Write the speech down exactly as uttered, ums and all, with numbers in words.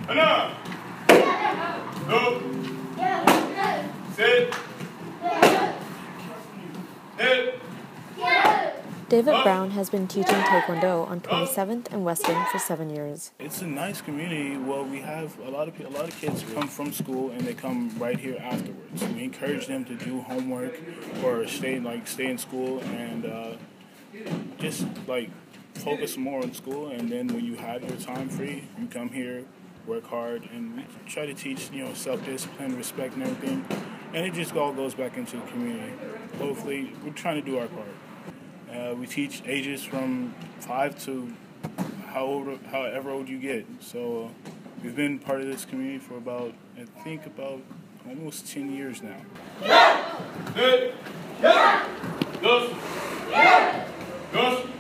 하나, 둘, 셋, 넷. David Brown has been teaching Taekwondo on twenty-seventh and Weston for seven years. It's a nice community. Well, we have a lot of a lot of kids come from school and they come right here afterwards. We encourage them to do homework or stay like stay in school and uh, just like focus more on school. And then when you have your time free, you come here, work hard, and we try to teach you know self-discipline, respect, and everything. And it just all goes back into the community. Hopefully, we're trying to do our part. Uh, we teach ages from five to how old, however old you get. So uh, we've been part of this community for about, I think, about almost ten years now. 넷, 넷, dos, dos.